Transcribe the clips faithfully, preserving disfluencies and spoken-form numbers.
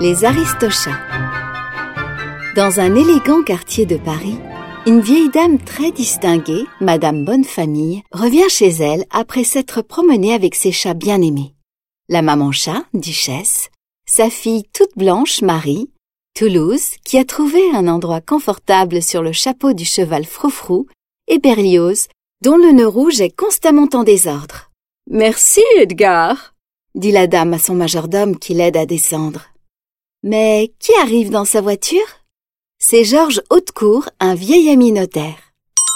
Les Aristochats. Dans un élégant quartier de Paris, une vieille dame très distinguée, Madame Bonnefamille, revient chez elle après s'être promenée avec ses chats bien-aimés. La maman chat, Duchesse, sa fille toute blanche, Marie, Toulouse, qui a trouvé un endroit confortable sur le chapeau du cheval Froufrou, et Berlioz, dont le nœud rouge est constamment en désordre. « Merci, Edgar !» dit la dame à son majordome qui l'aide à descendre. Mais qui arrive dans sa voiture? C'est Georges Hautecourt, un vieil ami notaire.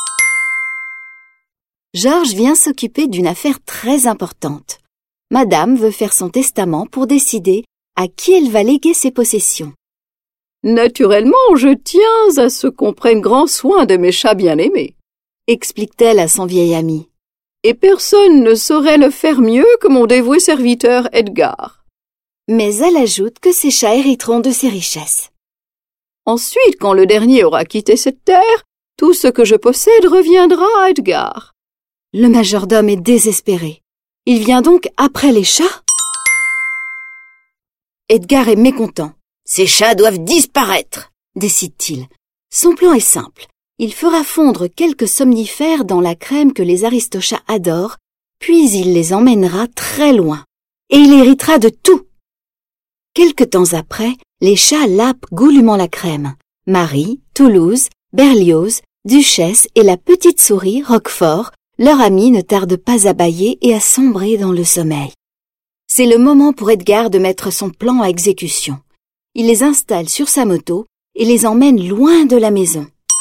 Georges vient s'occuper d'une affaire très importante. Madame veut faire son testament pour décider à qui elle va léguer ses possessions. Naturellement, je tiens à ce qu'on prenne grand soin de mes chats bien-aimés, explique-t-elle à son vieil ami. Et personne ne saurait le faire mieux que mon dévoué serviteur Edgar. Mais elle ajoute que ses chats hériteront de ses richesses. Ensuite, quand le dernier aura quitté cette terre, tout ce que je possède reviendra à Edgar. Le majordome est désespéré. Il vient donc après les chats? Edgar est mécontent. Ces chats doivent disparaître, décide-t-il. Son plan est simple. Il fera fondre quelques somnifères dans la crème que les Aristochats adorent, puis il les emmènera très loin. Et il héritera de tout. Quelque temps après, les chats lapent goulûment la crème. Marie, Toulouse, Berlioz, Duchesse et la petite souris, Roquefort, leur ami, ne tardent pas à bâiller et à sombrer dans le sommeil. C'est le moment pour Edgar de mettre son plan à exécution. Il les installe sur sa moto et les emmène loin de la maison.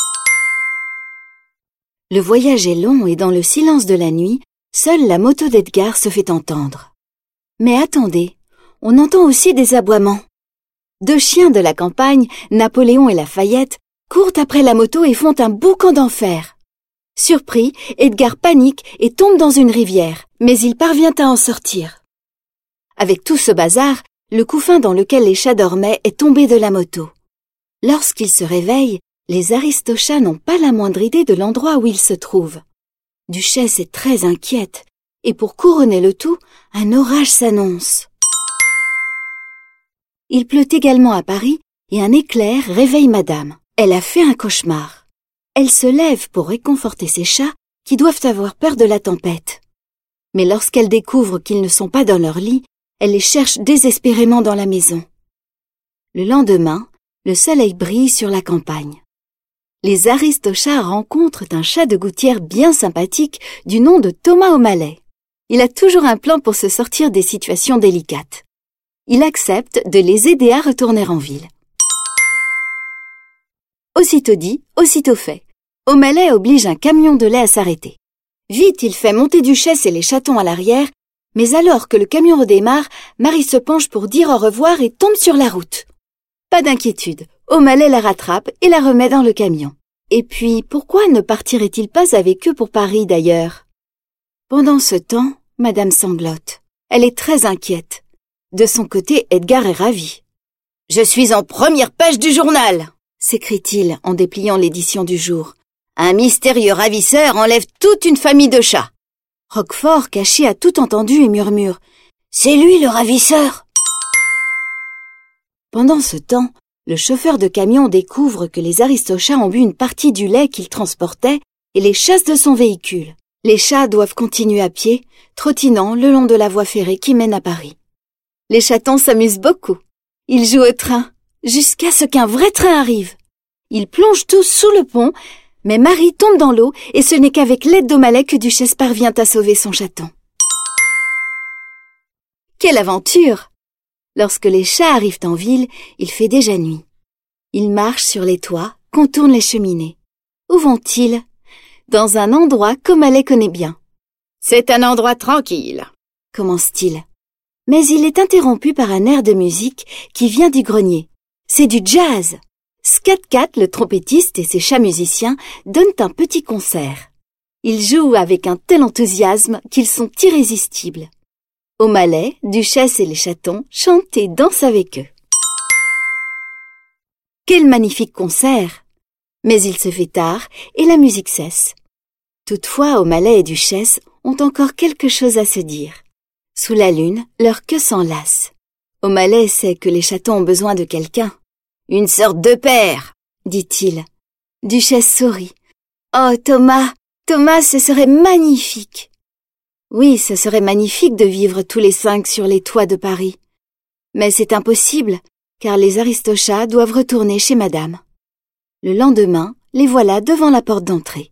Le voyage est long et dans le silence de la nuit, seule la moto d'Edgar se fait entendre. Mais attendez, on entend aussi des aboiements. Deux chiens de la campagne, Napoléon et Lafayette, courent après la moto et font un boucan d'enfer. Surpris, Edgar panique et tombe dans une rivière, mais il parvient à en sortir. Avec tout ce bazar, le couffin dans lequel les chats dormaient est tombé de la moto. Lorsqu'ils se réveillent, les Aristochats n'ont pas la moindre idée de l'endroit où ils se trouvent. Duchesse est très inquiète, et pour couronner le tout, un orage s'annonce. Il pleut également à Paris, et un éclair réveille Madame. Elle a fait un cauchemar. Elle se lève pour réconforter ses chats, qui doivent avoir peur de la tempête. Mais lorsqu'elle découvre qu'ils ne sont pas dans leur lit, elle les cherche désespérément dans la maison. Le lendemain, le soleil brille sur la campagne. Les Aristochats rencontrent un chat de gouttière bien sympathique du nom de Thomas O'Malley. Il a toujours un plan pour se sortir des situations délicates. Il accepte de les aider à retourner en ville. Aussitôt dit, aussitôt fait. O'Malley oblige un camion de lait à s'arrêter. Vite, il fait monter Duchesse et les chatons à l'arrière, mais alors que le camion redémarre, Marie se penche pour dire au revoir et tombe sur la route. Pas d'inquiétude, O'Malley la rattrape et la remet dans le camion. Et puis, pourquoi ne partirait-il pas avec eux pour Paris d'ailleurs? Pendant ce temps, Madame sanglote. Elle est très inquiète. De son côté, Edgar est ravi. « Je suis en première page du journal !» s'écrie-t-il en dépliant l'édition du jour. « Un mystérieux ravisseur enlève toute une famille de chats. » Roquefort, caché, a tout entendu et murmure. « C'est lui le ravisseur !» Pendant ce temps, le chauffeur de camion découvre que les Aristochats ont bu une partie du lait qu'il transportait et les chasse de son véhicule. Les chats doivent continuer à pied, trottinant le long de la voie ferrée qui mène à Paris. Les chatons s'amusent beaucoup. Ils jouent au train, jusqu'à ce qu'un vrai train arrive. Ils plongent tous sous le pont, mais Marie tombe dans l'eau et ce n'est qu'avec l'aide d'O'Malley que Duchesse parvient à sauver son chaton. Quelle aventure! Lorsque les chats arrivent en ville, il fait déjà nuit. Ils marchent sur les toits, contournent les cheminées. Où vont-ils? Dans un endroit qu'O'Malley connaît bien. « C'est un endroit tranquille », commence-t-il. Mais il est interrompu par un air de musique qui vient du grenier. C'est du jazz. Scat Cat, le trompettiste et ses chats musiciens donnent un petit concert. Ils jouent avec un tel enthousiasme qu'ils sont irrésistibles. O'Malley, Duchesse et les chatons chantent et dansent avec eux. Quel magnifique concert! Mais il se fait tard et la musique cesse. Toutefois, O'Malley et Duchesse ont encore quelque chose à se dire. Sous la lune, leur queue s'enlace. O'Malley sait que les chatons ont besoin de quelqu'un. « Une sorte de père !» dit-il. Duchesse sourit. « Oh, Thomas, Thomas, ce serait magnifique !» Oui, ce serait magnifique de vivre tous les cinq sur les toits de Paris. Mais c'est impossible, car les Aristochats doivent retourner chez madame. Le lendemain, les voilà devant la porte d'entrée.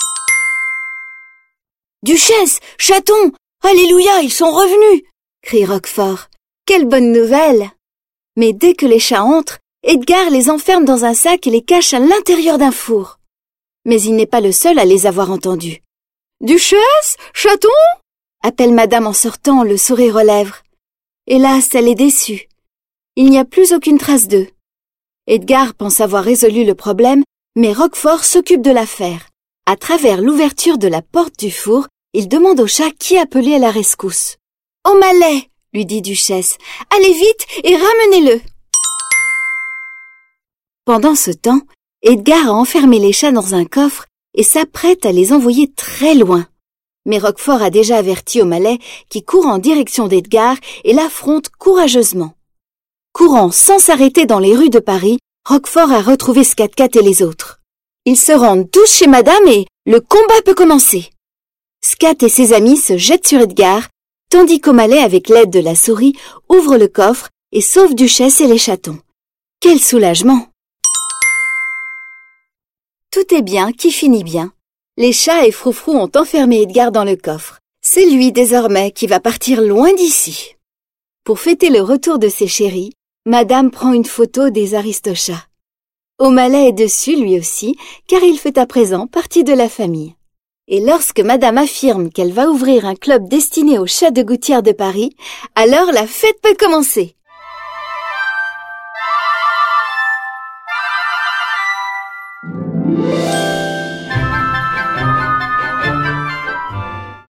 « Duchesse, chaton, alléluia, ils sont revenus !» crie Roquefort. « Quelle bonne nouvelle !» Mais dès que les chats entrent, Edgar les enferme dans un sac et les cache à l'intérieur d'un four. Mais il n'est pas le seul à les avoir entendus. « Duchesse, chaton !» appelle madame en sortant, le sourire aux lèvres. Hélas, elle est déçue. Il n'y a plus aucune trace d'eux. Edgar pense avoir résolu le problème, mais Roquefort s'occupe de l'affaire. À travers l'ouverture de la porte du four, il demande au chat qui appelait à la rescousse. « O'Malley !» lui dit Duchesse. « Allez vite et ramenez-le !» Pendant ce temps, Edgar a enfermé les chats dans un coffre et s'apprête à les envoyer très loin. Mais Roquefort a déjà averti O'Malley qui court en direction d'Edgar et l'affronte courageusement. Courant sans s'arrêter dans les rues de Paris, Roquefort a retrouvé Scat-Cat et les autres. Ils se rendent tous chez madame et le combat peut commencer. Scat et ses amis se jettent sur Edgar, tandis qu'O'Malley, avec l'aide de la souris, ouvre le coffre et sauve Duchesse et les chatons. Quel soulagement! Tout est bien qui finit bien. Les chats et Froufrou ont enfermé Edgar dans le coffre. C'est lui désormais qui va partir loin d'ici. Pour fêter le retour de ses chéris, madame prend une photo des Aristochats. O'Malley est dessus lui aussi, car il fait à présent partie de la famille. Et lorsque madame affirme qu'elle va ouvrir un club destiné aux chats de gouttière de Paris, alors la fête peut commencer.